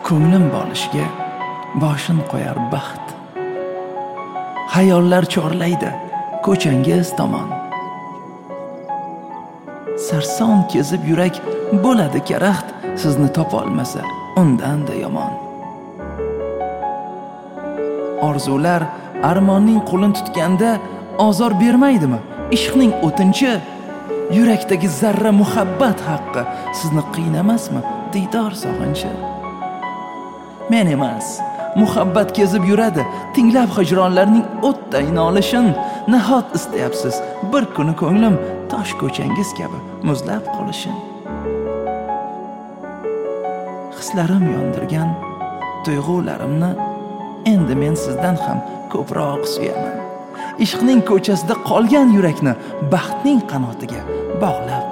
ko'nglim bolishiga boshini qo'yar baxt. Xayollar chorlaydi ko'changiz tomon. Sarson kezib yurak bo'ladi karaxt, sizni topolmasa undan-da yomon. Orzular armonning qo'lini tutganda ozor bermaydimi? Ishqning o'tinchi, yurakdagi zarra muhabbat haqqi sizni qiynamasmi? Diydor sog'inchi. Men emas, muhabbat kezib yuradi, tinglab hijronlarning o'tday nolishin. Nahot istayapsiz bir kuni ko'nglim tosh ko'changiz kabi muzlab qolishin. Hislarim yondirgan tuyg'ularimni endi men sizdan ham ko'proq suyaman. Ishqning ko'chasida qolgan yurakni baxtning qanotiga bog'lab